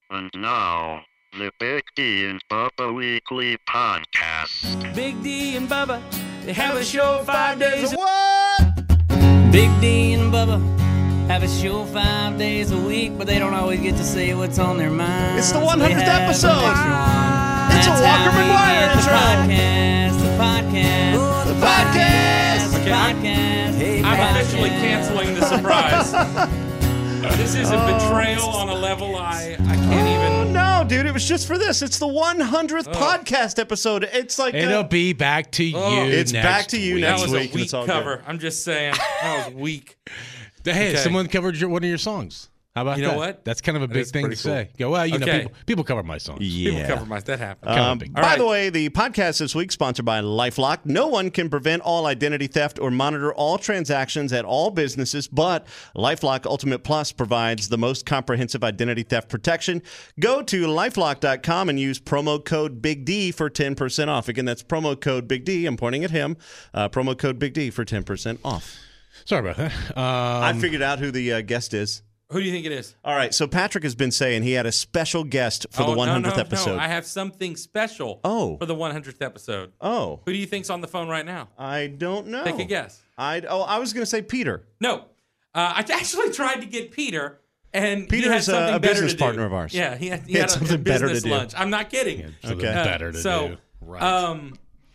And now, the Big D and Bubba Weekly Podcast. Big D and Bubba, they have a show 5 days a What? Big D and Bubba have a show 5 days a week, but they don't always get to say what's on their mind. It's the So 100th they have an episode. extra one. It's a That's Walker how we McGuire get intro. The podcast. The podcast. The podcast. I'm officially canceling the surprise. This is a betrayal on a level I can't even. No, dude, it was just for this. It's the 100th podcast episode. It's like It'll be back to you. It's next back to you week. next That was week, a and it's all weak good. cover. I'm just saying. That was weak. Hey, Okay. someone covered one of your songs. How about You know that? what? That's kind of a That big is thing to pretty cool. say. Go, well, you know, Okay. people cover my songs. People cover my. That happened. By right. the way, the podcast this week sponsored by LifeLock. No one can prevent all identity theft or monitor all transactions at all businesses, but LifeLock Ultimate Plus provides the most comprehensive identity theft protection. Go to lifelock.com and use promo code Big D for 10% off. Again, that's promo code Big D. I'm pointing at him. Promo code Big D for 10% off. Sorry about that. I figured out who the guest is. Who do you think it is? All right, so Patrick has been saying he had a special guest for the 100th episode. No, I have something special Oh. for the 100th episode. Oh, Who do you think's on the phone right now? I don't know. Take a guess. I was going to say Peter. No. I actually tried to get Peter, and Peter he had is something a better business to do. partner of ours. Yeah, he had a something better to business do. lunch. I'm not kidding. Something Okay. better to So, do. Right.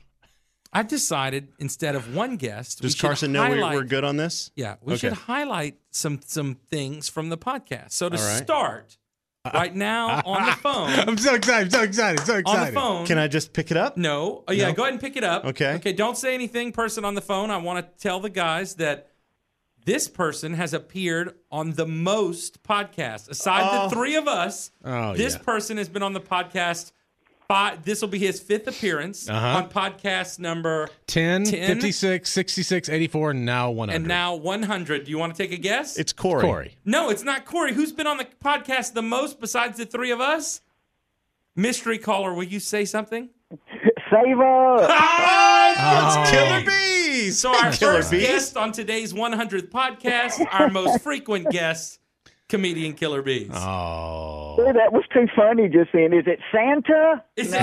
I've decided instead of one guest, we Does should Carson know highlight, we're good on this? Yeah, we Okay. should highlight some things from the podcast. So to All right. start, right now on the phone, I'm so excited, so excited, so on excited. the phone. Can I just pick it up? No. Oh, yeah, No? go ahead and pick it up. Okay. Okay, don't say anything, person on the phone. I want to tell the guys that this person has appeared on the most podcasts. Aside the three of us, Oh, this yeah. person has been on the podcast. This will be his fifth appearance on podcast number 10, 56, 66, 84, and now 100. and now 100. Do you want to take a guess? It's Corey. Corey. No, it's not Corey. Who's been on the podcast the most besides the three of us? Mystery caller, will you say something? Save up! It's Killer Bees. So our Killer first Bees. guest on today's 100th podcast, our most frequent guest, comedian Killer Bees. Oh. Boy, that was too funny just then. Is it Santa? Is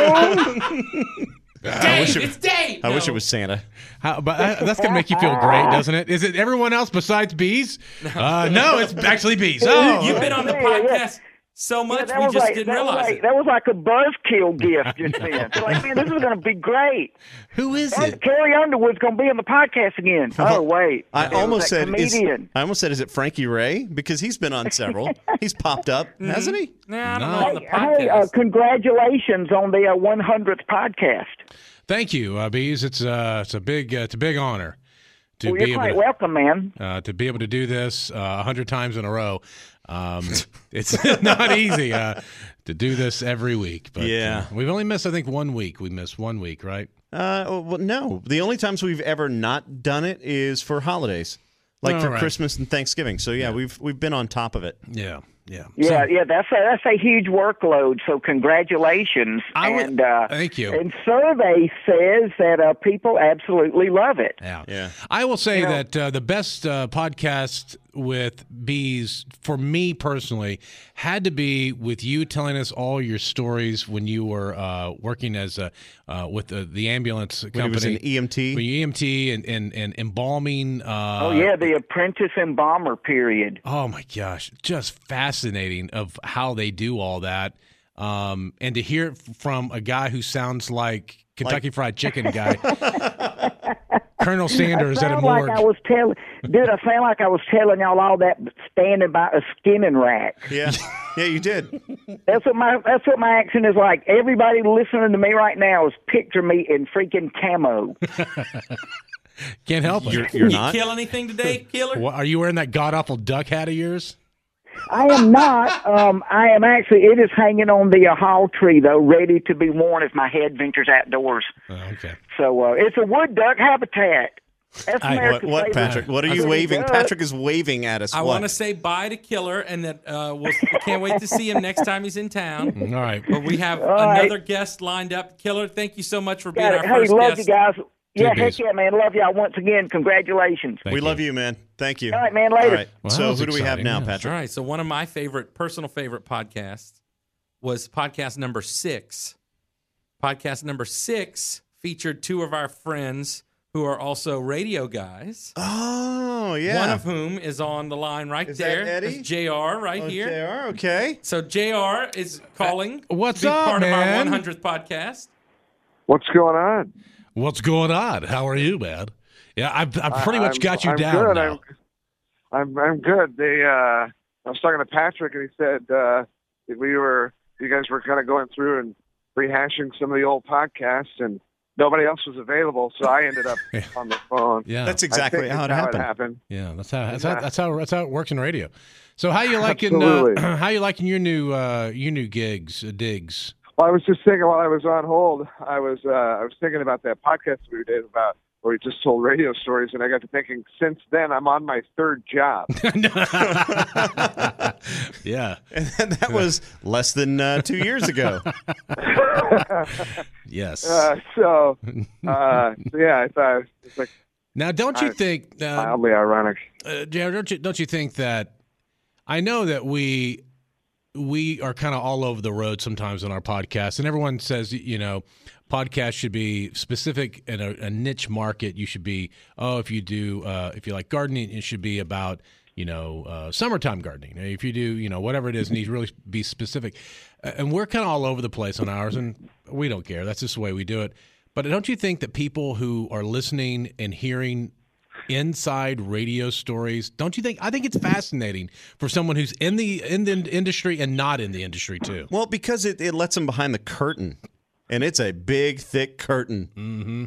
No. Dave, it's Dave. I wish No. it was Santa. But that's going to make you feel great, doesn't it? Is it everyone else besides bees? No, it's actually bees. Oh. You've been on the Yeah, podcast so much, that we was just like, didn't that was realize like, it. That was like a buzzkill gift just then. They're like, man, this is going to be great. Who is it? Carrie Underwood's going to be on the podcast again. Oh, wait. I It was almost that said. comedian. Is it Frankie Ray? Because he's been on several. He's popped up, hasn't he? Nah, I don't No. know on the Hey, podcast. congratulations on the 100th podcast. Thank you, bees. It's a big honor to Well, be you're able quite welcome, man. to be able to do this 100 times in a row. It's not easy to do this every week, but Yeah. we've only missed, I think, 1 week. We missed 1 week, right? Well, no. The only times we've ever not done it is for holidays, like Oh, for right. Christmas and Thanksgiving. So yeah, we've been on top of it. Yeah. Yeah, that's a huge workload. So congratulations. Thank you. And survey says that people absolutely love it. Yeah. I will say that the best podcast with bees, for me personally, had to be with you telling us all your stories when you were working as with the ambulance company. When he was an EMT. When you EMT and embalming. The apprentice embalmer period. Oh my gosh, just fascinating of how they do all that, and to hear it from a guy who sounds like Kentucky Fried Chicken guy, Colonel Sanders at a morgue. I sound like I was telling y'all all that standing by a skinning rack. Yeah, yeah, you did. That's what my accent is like. Everybody listening to me right now is picture me in freaking camo. Can't help it. You're You not. kill anything today, Killer? What, are you wearing that god awful duck hat of yours? I am not. I am actually. It is hanging on the hall tree though, ready to be worn if my head ventures outdoors. Okay. So it's a wood duck habitat. That's America's What, favorite. Patrick? What are you Pretty waving? duck. Patrick is waving at us. I What? want to say bye to Killer, and that we can't wait to see him next time he's in town. All right. But we have right. another guest lined up. Killer, thank you so much for being Got our it. Hey, first love guest. you guys. Yeah, See you, heck Bees. yeah, man. Love y'all once again. Congratulations. Thank We you. love you, man. Thank you. All right, man. Later. All right. Well, that So was who do we have exciting, now, yeah. Patrick? All right. So one of my personal favorite podcasts was podcast number 6. Podcast number 6 featured 2 of our friends who are also radio guys. Oh, yeah. One of whom is on the line right Is that there. Eddie? That's JR right Oh, here. JR, okay. So JR is calling. What's to be up, part man? of our 100th podcast. What's going on? What's going on? How are you, man? Yeah, I've pretty much got you I'm down good. now. I'm good. I was talking to Patrick, and he said you guys were kind of going through and rehashing some of the old podcasts, and nobody else was available, so I ended up on the phone. Yeah, That's I exactly think how it that's happened. yeah. That's how it works in radio. So how you liking? Absolutely. How you liking your new digs? Well, I was just thinking while I was on hold, I was thinking about that podcast we did about where we just told radio stories, and I got to thinking. Since then, I'm on my 3rd job. Yeah. And that was less than 2 years ago. Yes. So yeah, I thought it's like Now, don't you think, mildly ironic. Jared? Don't you think that? I know that we are kind of all over the road sometimes on our podcast, and everyone says, podcasts should be specific in a niche market. You should be, if you like gardening, it should be about, summertime gardening. If you do, whatever it is, need to really be specific. And we're kind of all over the place on ours, and we don't care. That's just the way we do it. But don't you think that people who are listening and hearing inside radio stories, don't you think? I think it's fascinating for someone who's in the industry and not in the industry too. Well, because it lets them behind the curtain, and it's a big, thick curtain. Mm-hmm.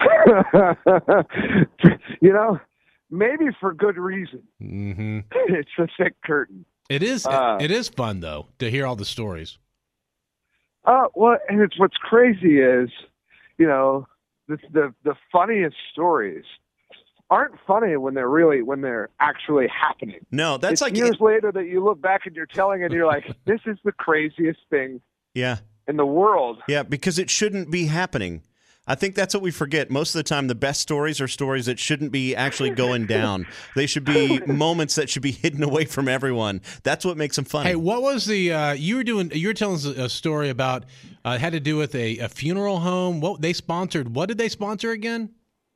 Maybe for good reason. Mm-hmm. It's a thick curtain. It is. It is fun though to hear all the stories. Well, and it's what's crazy is, the funniest stories aren't funny when they're actually happening. No, that's It's like years later that you look back and you're telling it, and you're like, this is the craziest thing yeah. in the world. Yeah, because it shouldn't be happening. I think that's what we forget. Most of the time, the best stories are stories that shouldn't be actually going down. They should be moments that should be hidden away from everyone. That's what makes them funny. Hey, what was the you were telling us a story about had to do with a funeral home. What they sponsored? What did they sponsor again?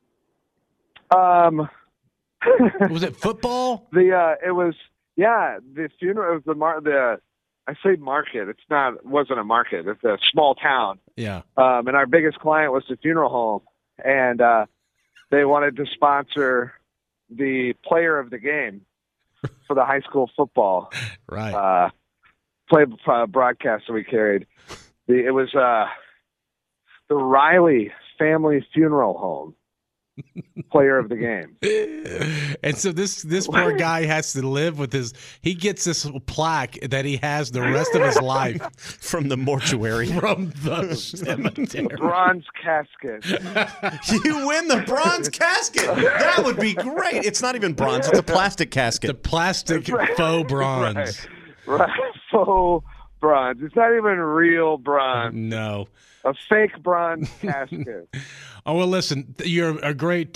Was it football? It was the funeral. It was I say market. It wasn't a market. It's a small town. Yeah. And our biggest client was the funeral home, and they wanted to sponsor the player of the game for the high school football Right. broadcast that we carried. It was the Riley family funeral home. Player of the game. And so this poor guy has to live with he gets this plaque that he has the rest of his life From the mortuary. from the cemetery. Bronze casket. You win the bronze casket. That would be great. It's not even bronze. It's a plastic The casket. plastic faux bronze. Right. Faux bronze. It's not even real bronze. No. A fake bronze casket. Oh well, listen. You're a great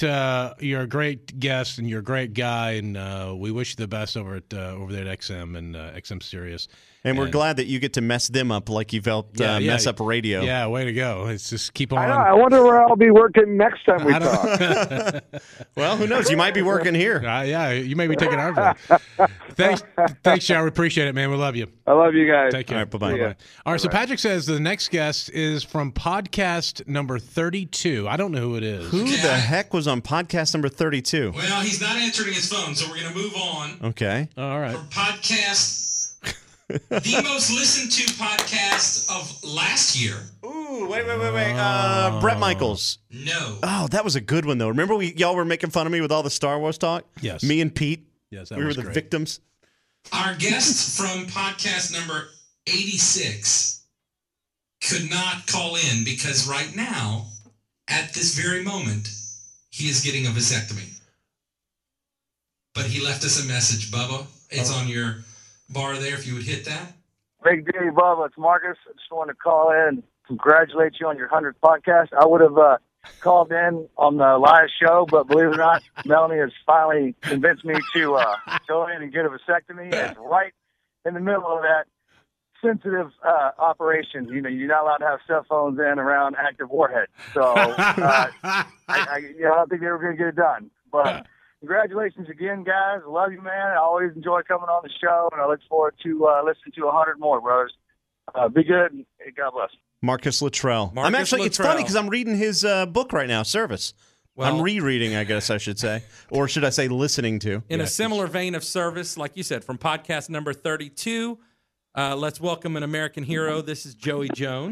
guest, and you're a great guy, and we wish you the best over there at XM and XM Sirius. And we're glad that you get to mess them up like you've helped mess up radio. Yeah, way to go. It's just keep on. I know. I wonder where I'll be working next time we talk. Well, who knows? You might be working here. Yeah, you may be taking our job. Thanks, Joe. We appreciate it, man. We love you. I love you guys. Take care. All right, bye-bye. See ya. All right, so Patrick says the next guest is from podcast number 32. I don't know who it is. Who the heck was on podcast number 32? Well, he's not answering his phone, so we're going to move on. Okay. All right. For podcast, the most listened to podcast of last year. Ooh, wait. Brett Michaels. No. Oh, that was a good one, though. Remember y'all were making fun of me with all the Star Wars talk? Yes. Me and Pete. Yes, that we were was the great. victims. Our guest from podcast number 86 could not call in because right now, at this very moment, he is getting a vasectomy. But he left us a message, Bubba. It's on your bar there, if you would hit that. Big D, Bubba. It's Marcus. I just wanted to call in and congratulate you on your 100th podcast. I would have called in on the live show, but believe it or not, Melanie has finally convinced me to go in and get a vasectomy. It's right in the middle of that sensitive operation. You know, you're not allowed to have cell phones in around active warheads. So I don't think they were going to get it done. But congratulations again, guys. I love you, man. I always enjoy coming on the show, and I look forward to listening to 100 more, brothers. Be good, and God bless. Marcus Luttrell. It's funny because I'm reading his book right now, Service. Well, I'm rereading, I guess I should say. Or should I say listening to? In a similar vein of service, like you said, from podcast number 32, let's welcome an American hero. This is Joey Jones.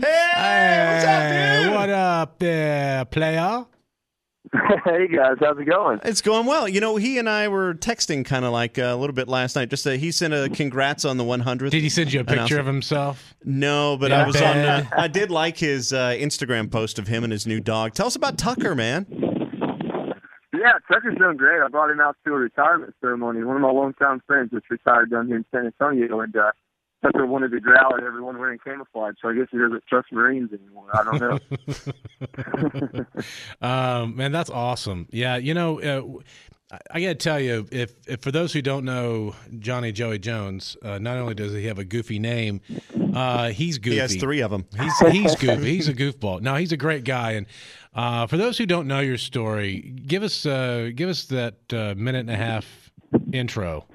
Hey, what up there, player? Hey, guys. How's it going? It's going well. You know, he and I were texting kind of like a little bit last night. Just he sent a congrats on the 100th. Did he send you a picture of himself? No, but I was on. I did like his Instagram post of him and his new dog. Tell us about Tucker, man. Yeah, Tucker's doing great. I brought him out to a retirement ceremony. One of my longtime friends just retired down here in San Antonio, and Tucker wanted to growl at everyone wearing camouflage, so I guess he doesn't trust Marines anymore. I don't know. Man, that's awesome. Yeah, you know, I got to tell you, if for those who don't know Johnny Joey Jones, not only does he have a goofy name, he's goofy. He has 3 of them. He's goofy. He's a goofball. No, he's a great guy. And for those who don't know your story, give us that minute and a half intro.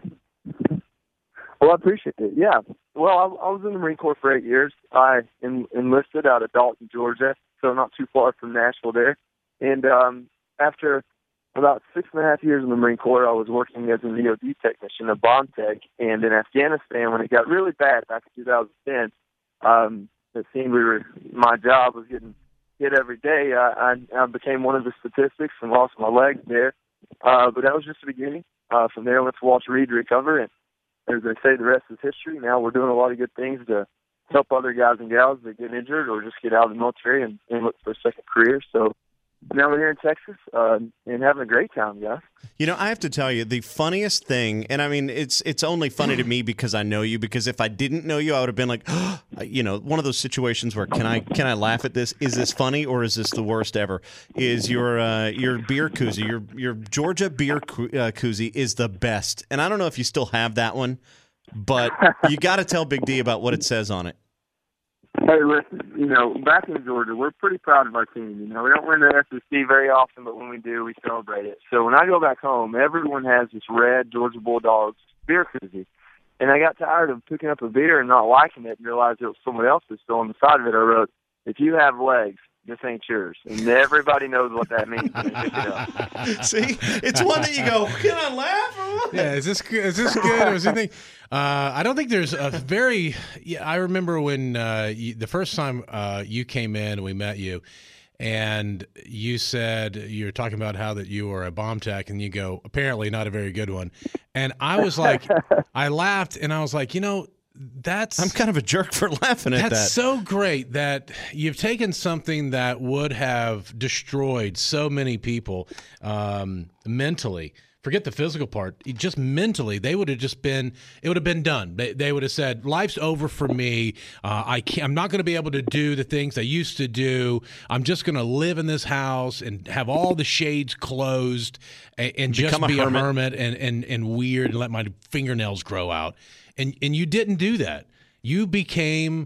Well, I appreciate it. Yeah. Well, I was in the Marine Corps for 8 years. I enlisted out of Dalton, Georgia, so not too far from Nashville there. And after about 6.5 years in the Marine Corps, I was working as an EOD technician, a bomb tech. And in Afghanistan, when it got really bad back in 2010, it seemed my job was getting hit every day. I became one of the statistics and lost my legs there. But that was just the beginning. From there, I went to Walter Reed to recover, and as they say, the rest is history. Now we're doing a lot of good things to help other guys and gals that get injured or just get out of the military and look for a second career. So now we're here in Texas and having a great time, guys. You know, I have to tell you, the funniest thing, and I mean, it's only funny to me because I know you, because if I didn't know you, I would have been like, you know, one of those situations where can I laugh at this? Is this funny or is this the worst ever? Is your beer koozie, your Georgia beer koozie is the best. And I don't know if you still have that one, but you got to tell Big D about what it says on it. Hey, listen, you know, back in Georgia, we're pretty proud of our team. You know, we don't win the SEC very often, but when we do, we celebrate it. So when I go back home, everyone has this red Georgia Bulldogs beer koozie. And I got tired of picking up a beer and not liking it and realized it was someone else's. So on the side of it, I wrote, "If you have legs, this ain't yours." And everybody knows what that means. See, it's one that you go, can I laugh? Yeah, is this good? Or is anything? I don't think there's a very. Yeah, I remember when the first time you came in and we met you, and you said you were talking about how that you were a bomb tech, and you go, apparently not a very good one. And I was like, I laughed, and I was like, you know, I'm kind of a jerk for laughing at that. That's so great that you've taken something that would have destroyed so many people mentally. Forget the physical part. Just mentally, they would have just been. It would have been done. They would have said, "Life's over for me. I'm not going to be able to do the things I used to do. I'm just going to live in this house and have all the shades closed and just be a hermit and weird and let my fingernails grow out." And you didn't do that. You became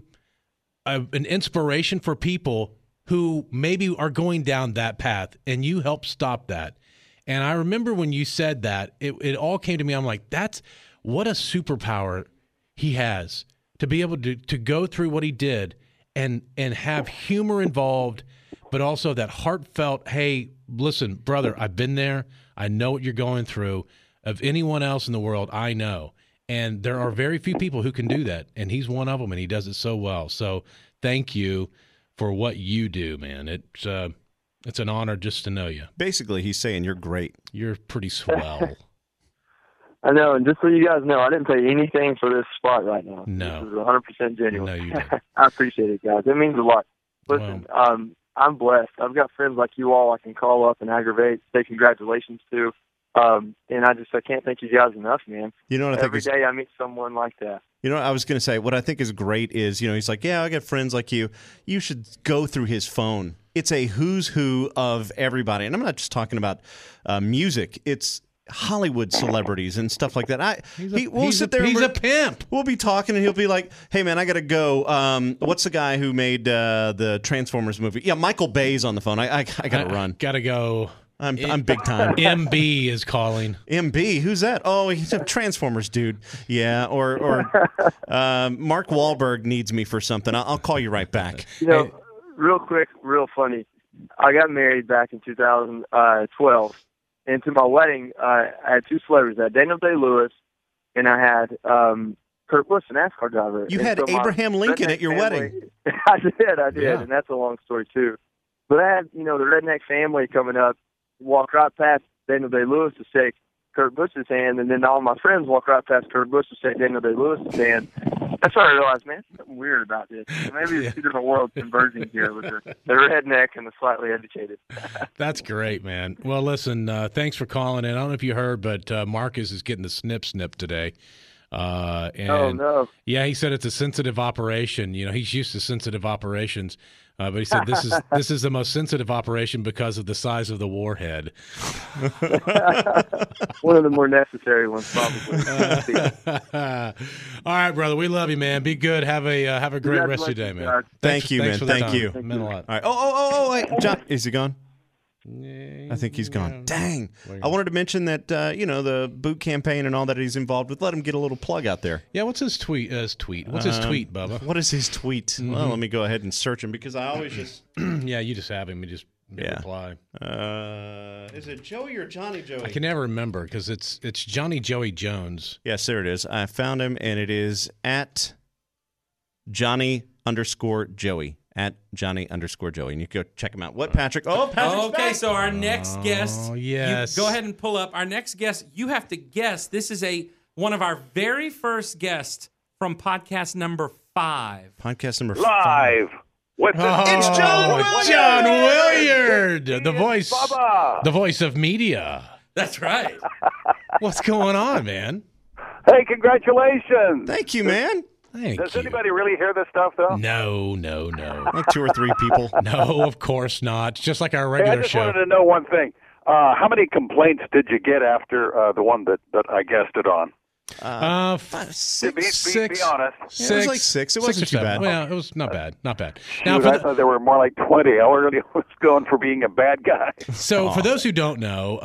an inspiration for people who maybe are going down that path, and you helped stop that. And I remember when you said that, it all came to me. I'm like, that's what a superpower he has, to be able to go through what he did and have humor involved, but also that heartfelt, hey, listen, brother, I've been there. I know what you're going through. Of anyone else in the world, I know. And there are very few people who can do that, and he's one of them, and he does it so well. So thank you for what you do, man. It's an honor just to know you. Basically, he's saying you're great. You're pretty swell. I know, and just so you guys know, I didn't pay anything for this spot right now. No. This is 100% genuine. No, you didn't. I appreciate it, guys. It means a lot. Listen, I'm blessed. I've got friends like you all I can call up and aggravate, say congratulations to. And I can't thank you guys enough, man. You know what I think? Every day I meet someone like that. You know what I was going to say? What I think is great is, you know, he's like, yeah, I got friends like you. You should go through his phone it's a who's who of everybody. And I'm not just talking about music. It's Hollywood celebrities and stuff like that. We'll sit there. He's a pimp. We'll be talking, and he'll be like, "Hey, man, I gotta go. What's the guy who made the Transformers movie? Yeah, Michael Bay's on the phone. I gotta run. Gotta go. I'm big time. MB is calling. MB, who's that? Oh, he's a Transformers dude. Yeah, or Mark Wahlberg needs me for something. I'll call you right back. Real quick, real funny. I got married back in 2012. And to my wedding, I had two celebrities. I had Daniel Day-Lewis, and I had Kurt Busch, a NASCAR driver. You had Abraham Lincoln at your wedding. I did, Yeah. and that's a long story, too. But I had, the redneck family coming up, walk right past Daniel Day-Lewis to shake Kurt Busch's hand, and then all my friends walk right past Kurt Busch to shake Daniel Day-Lewis's hand. That's when I realized, man, there's something weird about this. Maybe there's two different worlds converging here with the redneck and the slightly educated. That's great, man. Well, listen, thanks for calling in. I don't know if you heard, but Marcus is getting the snip today. And oh, no. Yeah, he said it's a sensitive operation. He's used to sensitive operations. But he said this is the most sensitive operation because of the size of the warhead. One of the more necessary ones, probably. All right, brother. We love you, man. Be good. Have a great rest of your day, man. Thank you, man. Thank you. Meant a lot. All right. Oh, wait. John, is he gone? I think he's gone. Dang. I wanted to mention that, the boot campaign and all that he's involved with. Let him get a little plug out there. Yeah, what's his tweet? What's his tweet, Bubba? What is his tweet? Mm-hmm. Well, let me go ahead and search him because I always just... Yeah, you just have him. You just reply. Is it Joey or Johnny Joey? I can never remember because it's Johnny Joey Jones. Yes, there it is. I found him, and it is at Johnny_Joey. At Johnny_Joey. And you can go check him out. What, Patrick? Oh, Patrick's Okay, back. so our next guest. Yes. Go ahead and pull up. Our next guest, you have to guess. This is one of our very first guests from podcast number 5. Podcast number 5. Live. It's John Williard. John Williard, the voice of media. That's right. What's going on, man? Hey, congratulations. Thank you, man. Does anybody really hear this stuff, though? No. Like 2 or 3 people. No, of course not. It's just like our regular I just show. wanted to know one thing. How many complaints did you get after the one that I guested on? 6. Be honest. Yeah, it was like 6. It wasn't too bad. Well, it was not bad. Not bad. Shoot, I thought there were more like 20. I already was going for being a bad guy. So, for those who don't know,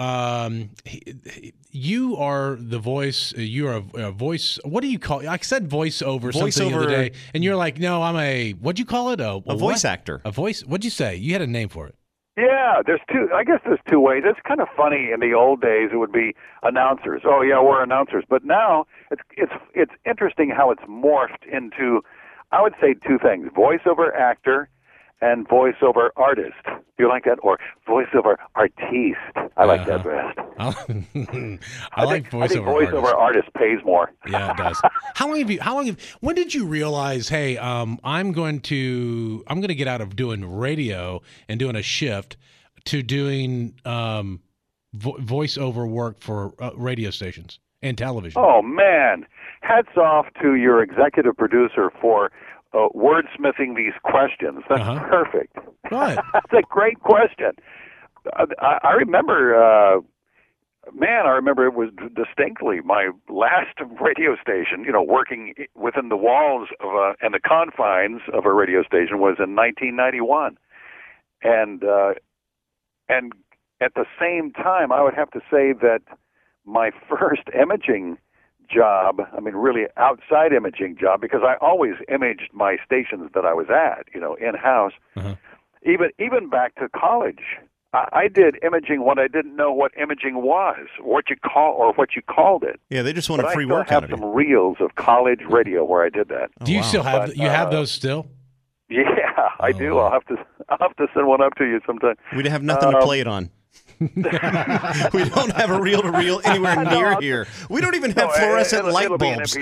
you are the voice. You are a voice. What do you call it? I said voiceover something the other day, and you're like, no, I'm a. What'd you call it? A voice actor. A voice. What'd you say? You had a name for it. Yeah, there's two. I guess there's 2 ways. It's kind of funny. In the old days, it would be announcers. Oh yeah, we're announcers. But now it's interesting how it's morphed into, I would say, 2 things: voiceover actor and voiceover artist. Do you like that? Or voiceover artiste. I like that best. I think voiceover artist pays more. Yeah, it does. When did you realize, hey, I'm going to get out of doing radio and doing a shift to doing voiceover work for radio stations and television? Oh man, hats off to your executive producer for wordsmithing these questions. That's perfect. Right. That's a great question. I remember, I remember it was distinctly my last radio station, working within the walls of and the confines of a radio station was in 1991. And at the same time, I would have to say that my first imaging job, really outside imaging job, because I always imaged my stations that I was at, in-house. Even back to college, I did imaging when I didn't know what imaging was, what you called it. Yeah, they just wanted free work out of it. I still have some reels of college radio where I did that. Do you still have have those still? Yeah, I do. I'll have to send one up to you sometime. We'd have nothing to play it on. We don't have a reel-to-reel anywhere near here. We don't even have fluorescent light bulbs.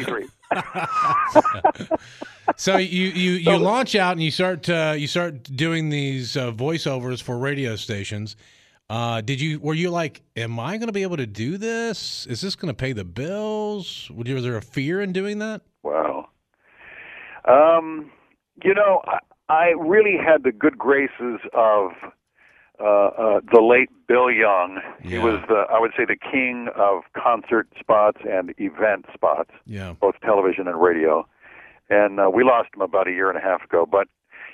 So you launch out and you start doing these voiceovers for radio stations. Were you like, am I going to be able to do this? Is this going to pay the bills? Was there a fear in doing that? Well, I really had the good graces of the late Bill Young. Yeah. He was, I would say, the king of concert spots and event spots, both television and radio. And we lost him about a year and a half ago. But,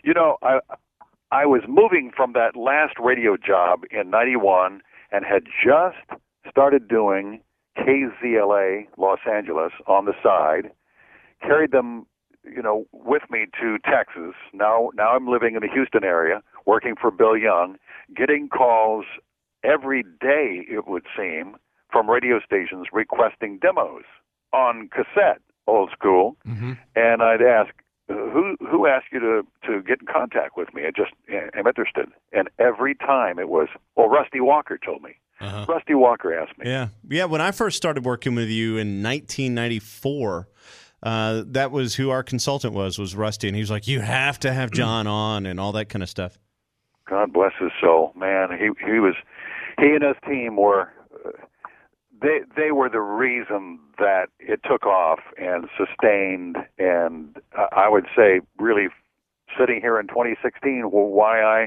I was moving from that last radio job in 91 and had just started doing KZLA Los Angeles on the side, carried them, with me to Texas. Now I'm living in the Houston area, working for Bill Young, getting calls every day, it would seem, from radio stations requesting demos on cassette, old school. Mm-hmm. And I'd ask, who asked you to get in contact with me? I just am interested. And every time it was, Rusty Walker told me. Uh-huh. Rusty Walker asked me. Yeah. When I first started working with you in 1994, that was who our consultant was Rusty, and he was like, "You have to have John on," and all that kind of stuff. God bless his soul, man. He and his team were. They were the reason that it took off and sustained, and I would say really sitting here in 2016, why I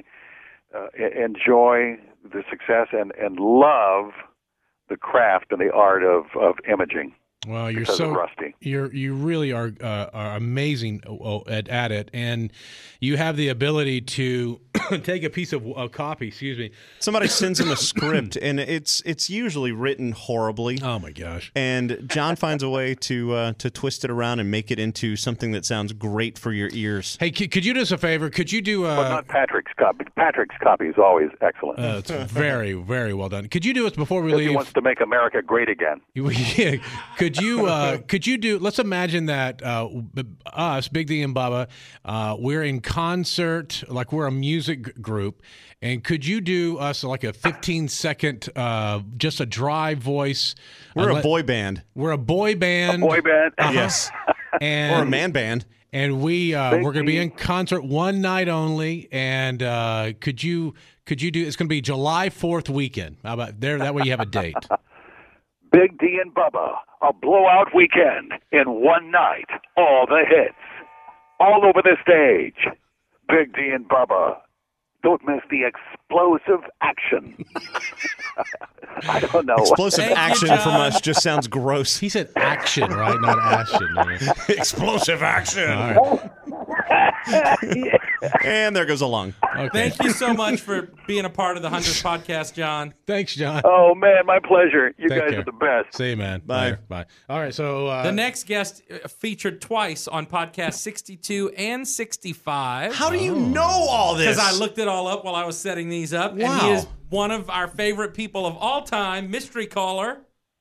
enjoy the success and love the craft and the art of imaging. Well, you really are amazing at it, and you have the ability to take a piece of copy. Excuse me. Somebody sends him a script, and it's usually written horribly. Oh my gosh! And John finds a way to twist it around and make it into something that sounds great for your ears. Hey, could you do us a favor? Could you do? But not Patrick's copy. Patrick's copy is always excellent. It's very, very well done. Could you do us before we leave? He wants to make America great again. Yeah. Could you do? Let's imagine that us, Big D and Bubba, we're in concert, like we're a music group, and could you do us like a 15-second, just a dry voice? We're a boy band. We're a boy band. A boy band, yes, or a man band. And we're going to be in concert one night only. And could you do? It's going to be July 4th weekend. How about there? That way you have a date. Big D and Bubba, a blowout weekend in one night. All the hits, all over the stage. Big D and Bubba. Don't miss the explosive action. I don't know. Explosive action from us just sounds gross. He said action, right? Not action. Explosive action. All right. And there goes a lung. Okay. Thank you so much for being a part of the 100th podcast, John. Thanks, John. Oh, man, my pleasure. You guys are the best. See you, man. Bye. Bye. All right, so... the next guest featured twice on podcast 62 and 65. How do you know all this? Because I looked it all up while I was setting these up. Wow. And he is one of our favorite people of all time, mystery caller.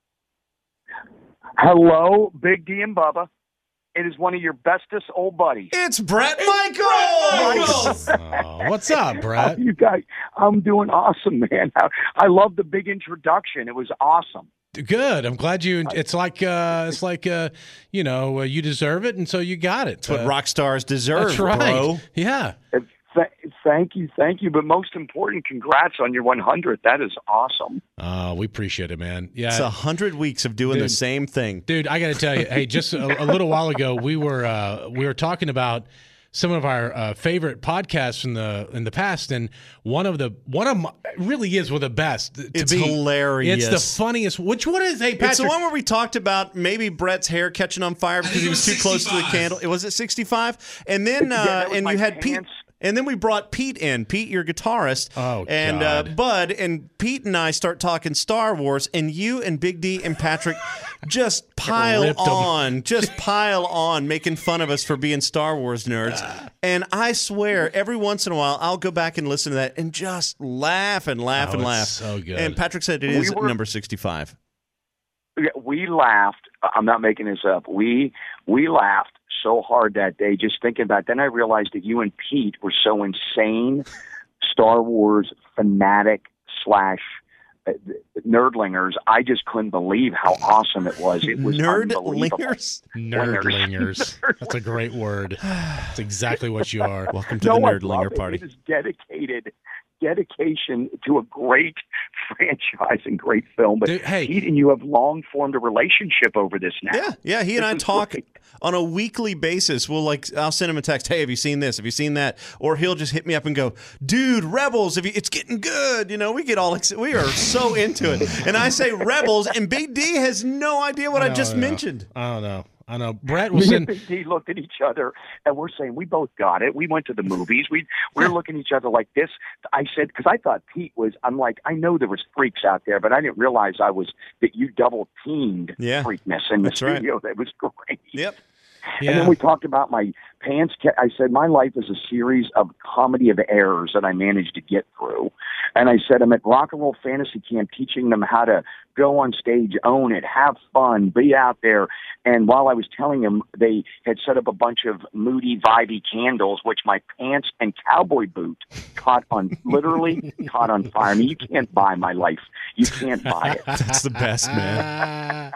Hello, Big D and Bubba. It is one of your bestest old buddies. It's Brett Michaels! What's up, Brett? You guys, I'm doing awesome, man. I love the big introduction. It was awesome. Good. I'm glad you. It's like you deserve it, and so you got it. That's what rock stars deserve, that's right. bro. Yeah. Thank you. But most important, congrats on your 100th. That is awesome. We appreciate it, man. Yeah, it's 100 weeks of doing the same thing, dude. I got to tell you, hey, just a little while ago, we were talking about some of our favorite podcasts in the past, and one of them really is one of the best. It's hilarious. It's the funniest. Which one is? Hey, Patrick, it's the one where we talked about maybe Brett's hair catching on fire because he was too close to the candle. It was at 65, and then and you had Pete. And then we brought Pete in, Pete, your guitarist, and Bud, and Pete and I start talking Star Wars, and you and Big D and Patrick just pile on, making fun of us for being Star Wars nerds. And I swear, every once in a while, I'll go back and listen to that and just laugh and laugh and laugh. So good. And Patrick said it is number 65. We laughed. I'm not making this up. We laughed so hard that day just thinking about it. Then I realized that you and Pete were so insane Star Wars fanatic / nerdlingers. I just couldn't believe how awesome it was. It was Nerdlingers? Nerdlingers. That's a great word. That's exactly what you are. Welcome to the Nerdlinger party. It is dedicated dedication to a great franchise and great film. But Dude, hey. Pete and you have long formed a relationship over this now. Yeah. He and I talk on a weekly basis. I'll send him a text. Hey, have you seen this? Have you seen that? Or he'll just hit me up and go, dude, Rebels, it's getting good. We get all we are so into it. And I say Rebels, and Big D has no idea what I just mentioned. I don't know. I know. Brett was in. He looked at each other, and we're saying we both got it. We went to the movies. We're looking at each other like this. I said, because I thought Pete was. I'm like, I know there was freaks out there, but I didn't realize that you double teamed freakness in the studio. Right. That was great. Yep. Yeah. And then we talked about my pants. I said, my life is a series of comedy of errors that I managed to get through. And I said, I'm at Rock and Roll Fantasy Camp teaching them how to go on stage, own it, have fun, be out there. And while I was telling them, they had set up a bunch of moody, vibey candles, which my pants and cowboy boot literally caught on fire. I mean, you can't buy my life. You can't buy it. That's the best, man.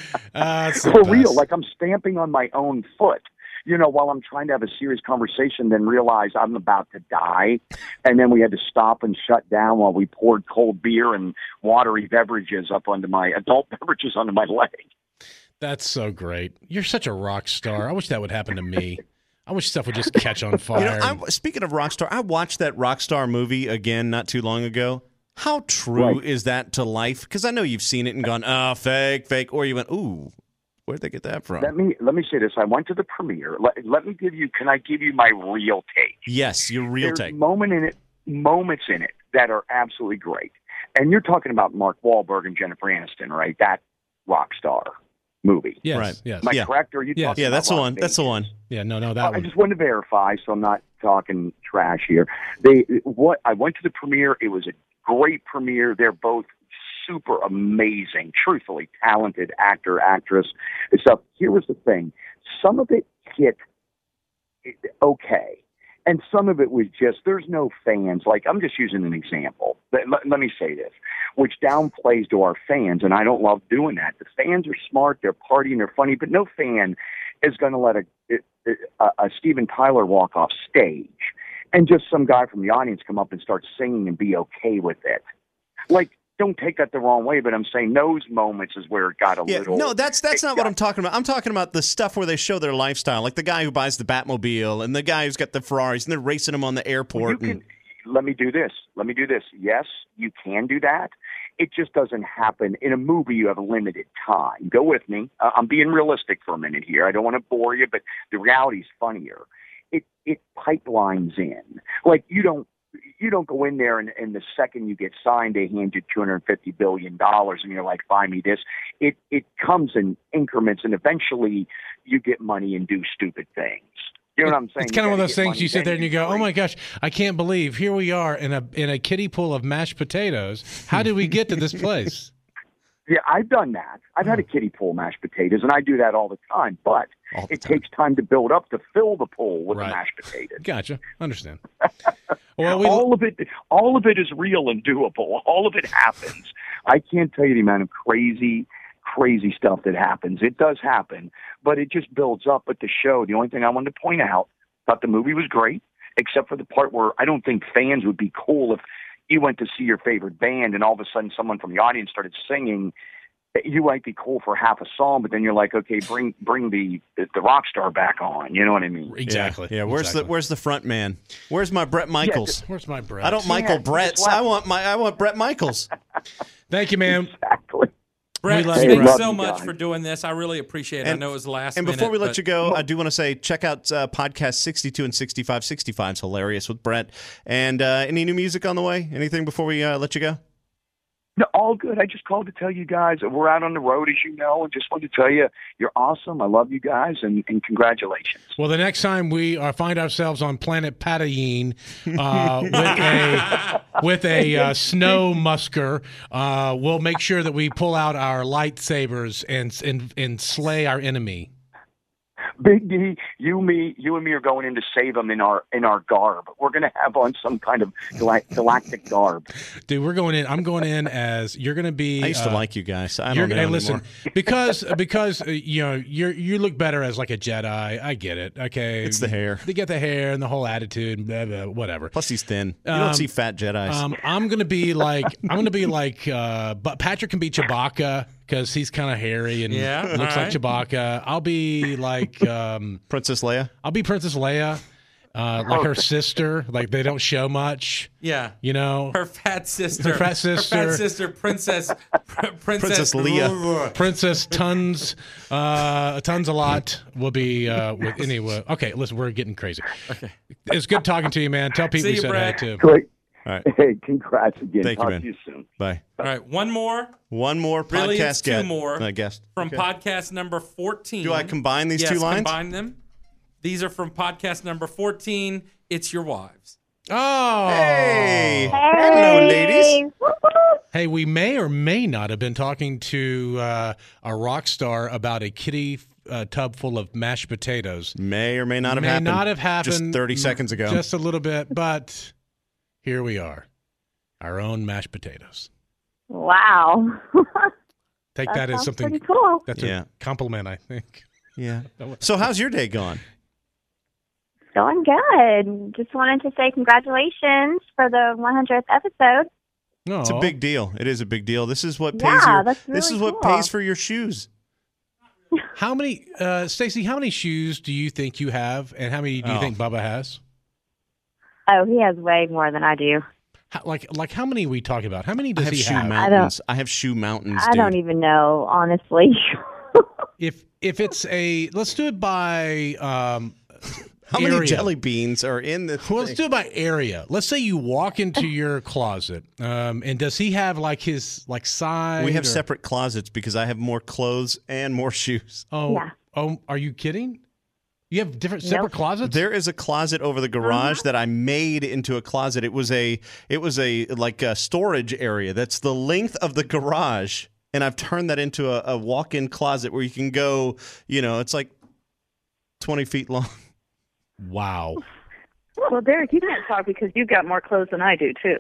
For real, like I'm stamping on my own foot, while I'm trying to have a serious conversation, then realize I'm about to die. And then we had to stop and shut down while we poured cold beer and watery beverages adult beverages onto my leg. That's so great. You're such a rock star. I wish that would happen to me. I wish stuff would just catch on fire. Speaking of rock star, I watched that Rockstar movie again not too long ago. How true is that to life? Because I know you've seen it and gone, oh, fake, or you went, ooh, where'd they get that from? Let me say this. I went to the premiere. Can I give you my real take? Yes, your real take. Moments in it that are absolutely great. And you're talking about Mark Wahlberg and Jennifer Aniston, right? That Rockstar movie. Yes, right. Yes. Am I correct? Or are you talking about that's the one. That's the one. Yeah, no, that one. I just wanted to verify, so I'm not talking trash here. I went to the premiere. It was a great premiere. They're both super amazing, truthfully talented actor, actress, and stuff. Here was the thing. Some of it hit okay. And some of it was just, there's no fans. Like, I'm just using an example. Let me say this, which downplays to our fans, and I don't love doing that. The fans are smart, they're partying, they're funny, but no fan is going to let a Steven Tyler walk off stage and just some guy from the audience come up and start singing and be okay with it. Like, don't take that the wrong way, but I'm saying those moments is where it got a little... No, that's not what I'm talking about. I'm talking about the stuff where they show their lifestyle, like the guy who buys the Batmobile and the guy who's got the Ferraris, and they're racing them on the airport. Let me do this. Yes, you can do that. It just doesn't happen. In a movie, you have a limited time. Go with me. I'm being realistic for a minute here. I don't want to bore you, but the reality's funnier. It pipelines in. Like, you don't go in there and the second you get signed, they hand you $250 billion and you're like, buy me this. It comes in increments, and eventually you get money and do stupid things. You know what I'm saying? It's kind of one of those things you sit there and you go, oh my gosh, I can't believe here we are in a kiddie pool of mashed potatoes. How did we get to this place? Yeah, I've done that. I've had a kiddie pool of mashed potatoes, and I do that all the time. But it takes time to build up to fill the pool with the mashed potatoes. Gotcha. Understand. Well, all of it is real and doable. All of it happens. I can't tell you the amount of crazy stuff that happens. It does happen, but it just builds up at the show. The only thing I wanted to point out, thought the movie was great, except for the part where I don't think fans would be cool if you went to see your favorite band and all of a sudden someone from the audience started singing. You might be cool for half a song, but then you're like, okay, bring the rock star back on. You know what I mean? Exactly. Yeah. Where's the front man? Where's my Bret Michaels? Where's my Bret? I don't Michael Bretts. I want Bret Michaels. Thank you, man. Exactly. Brett, thanks so much for doing this. I really appreciate it. I know it was the last minute. And before we let you go, I do want to say, check out podcast 62 and 65. 65 is hilarious with Brett. And any new music on the way? Anything before we let you go? No, all good. I just called to tell you guys we're out on the road, as you know, and just wanted to tell you you're awesome. I love you guys, and congratulations. Well, the next time we find ourselves on planet Patagine with a snow musker, we'll make sure that we pull out our lightsabers and slay our enemy. Big D, you and me are going in to save him in our garb. We're going to have on some kind of galactic garb. Dude, we're going in. I'm going in as you're going to be. I used to like you guys. I don't know anymore. Listen, because you know you look better as like a Jedi. I get it. Okay, It's the hair. They get the hair and the whole attitude, and blah, blah, whatever. Plus, he's thin. You don't see fat Jedis. I'm gonna be like but Patrick can be Chewbacca because he's kind of hairy and looks like Chewbacca. I'll be like Princess Leia. I'll be Princess Leia. Like her sister, like they don't show much. Yeah, you know, her fat sister, Princess Leia, Princess Tons a lot will be with anyway. Okay, listen, we're getting crazy. Okay, it's good talking to you, man. Tell people you said hi too. Great. All right. Hey, congrats again. Thank you, Talk man. to you soon. Bye. All right, one more podcast really, it's two more guest from podcast number 14. Do I combine these two lines? Combine them. These are from podcast number 14. It's your wives. Oh. Hey. Hello, ladies. Hey, we may or may not have been talking to a rock star about a kitty tub full of mashed potatoes. May or may not have happened. May not have happened. Just 30 seconds ago. Just a little bit, but here we are. Our own mashed potatoes. Wow. Take that as something. Pretty cool. That's a compliment, I think. Yeah. So how's your day going? Going good. Just wanted to say congratulations for the 100th episode. No, it's a big deal. It is a big deal. This is what pays that's really this is what cool. pays for your shoes. How many, Stacey? How many shoes do you think you have, and how many do you think Bubba has? Oh, he has way more than I do. Like how many are we talking about? How many does he have? Mountains. I have shoe mountains. I don't even know, honestly. If it's let's do it by How area. many jelly beans are in the Well, let's do it by area. Let's say you walk into your closet, and does he have like his side? We have separate closets because I have more clothes and more shoes. Oh, are you kidding? You have different separate closets? There is a closet over the garage that I made into a closet. It was a like a storage area that's the length of the garage, and I've turned that into a walk-in closet where you can go. You know, it's like 20 feet long. Wow. Well, Derek, you can't talk because you've got more clothes than I do, too.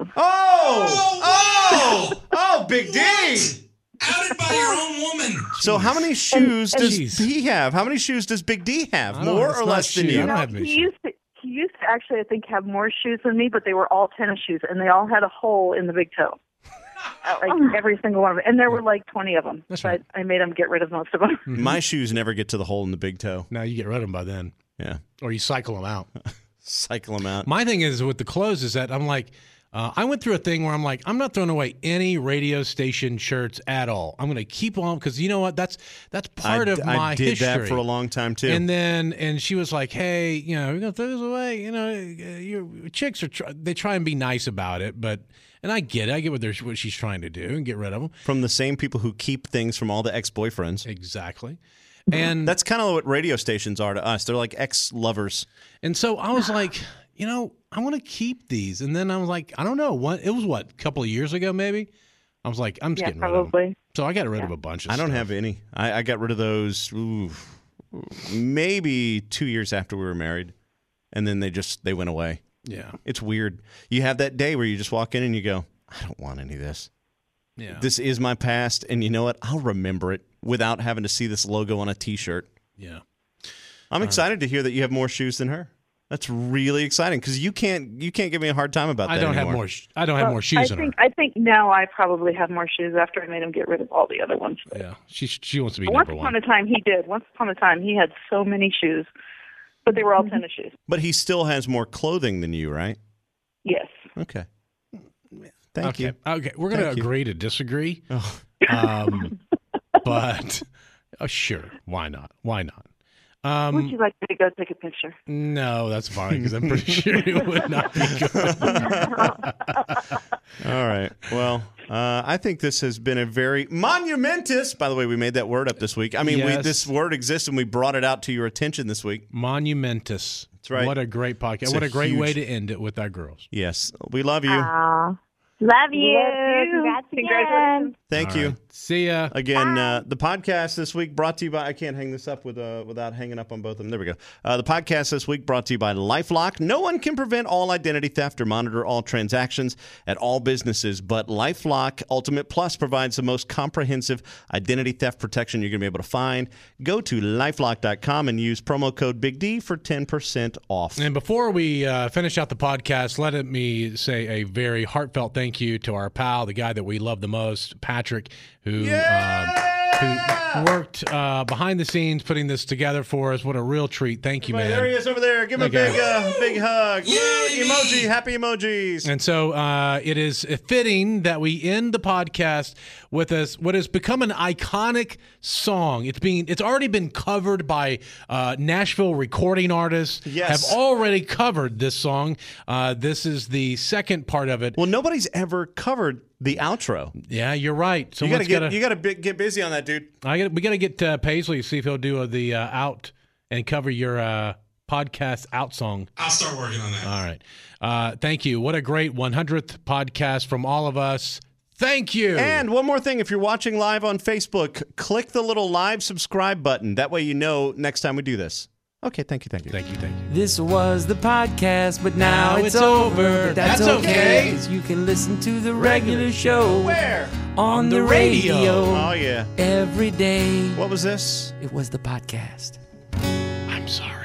Oh, Big D! Outed by your own woman. So how many shoes does he have? How many shoes does Big D have? More or less than you? He used to actually, I think, have more shoes than me, but they were all tennis shoes, and they all had a hole in the big toe. Like every single one of them. And there were like 20 of them. That's right. I made him get rid of most of them. My shoes never get to the hole in the big toe. No, you get rid of them by then. Yeah. Or you cycle them out. Cycle them out. My thing is with the clothes is that I'm like, I went through a thing where I'm like, I'm not throwing away any radio station shirts at all. I'm going to keep on because you know what? That's part of my history. I did that for a long time too. And she was like, hey, you know, we're going to throw this away. You know, your chicks they try and be nice about it, and I get it. I get what she's trying to do and get rid of them. From the same people who keep things from all the ex-boyfriends. Exactly. And that's kind of what radio stations are to us. They're like ex-lovers. And so I was like, you know, I want to keep these. And then I was like, I don't know. It was a couple of years ago maybe? I was like, I'm just getting rid of them. So I got rid of a bunch of stuff. I don't have any. I got rid of those maybe 2 years after we were married. And then they went away. Yeah. It's weird. You have that day where you just walk in and you go, I don't want any of this. Yeah. This is my past, and you know what? I'll remember it without having to see this logo on a T-shirt. Yeah. I'm excited to hear that you have more shoes than her. That's really exciting because you can't give me a hard time about that anymore. I don't have more shoes than her. I think now I probably have more shoes after I made him get rid of all the other ones. Yeah. She wants to be Once number one. upon a time he did. Once upon a time he had so many shoes, but they were all tennis shoes. But he still has more clothing than you, right? Yes. Okay. Thank you. Okay, we're going to agree to disagree. Oh. But sure, why not? Why not? Would you like me to go take a picture? No, that's fine because I'm pretty sure it would not be good. All right. Well, I think this has been a very monumentous. By the way, we made that word up this week. I mean, Yes. this word exists, and we brought it out to your attention this week. Monumentous. That's right. What a great podcast. It's What a great huge- way to end it with our girls. Yes, we love you. Love you. Love you. Congrats again. Congratulations. Thank All you. right. See ya. Again, the podcast this week brought to you by, I can't hang this up without hanging up on both of them. There we go. The podcast this week brought to you by LifeLock. No one can prevent all identity theft or monitor all transactions at all businesses, but LifeLock Ultimate Plus provides the most comprehensive identity theft protection you're going to be able to find. Go to LifeLock.com and use promo code Big D for 10% off. And before we finish out the podcast, let me say a very heartfelt thank you to our pal, the guy that we love the most, Patrick, who worked behind the scenes putting this together for us. What a real treat. Thank you, man. There he is over there. Give him a big hug. Emoji. Happy emojis. And so it is fitting that we end the podcast with what has become an iconic song. It's already been covered by Nashville recording artists. Yes. Have already covered this song. This is the second part of it. Well, nobody's ever covered the outro. Yeah, you're right. You got to get busy on that, dude. We got to get Paisley, see if he'll do the out and cover your podcast out song. I'll start working on that. All right. Thank you. What a great 100th podcast from all of us. Thank you. And one more thing, if you're watching live on Facebook, click the little live subscribe button. That way you know next time we do this. Okay, thank you. This was the podcast, but now it's over. But that's okay. 'Cause you can listen to the regular show. Where? On the radio. Oh, yeah. Every day. What was this? It was the podcast. I'm sorry.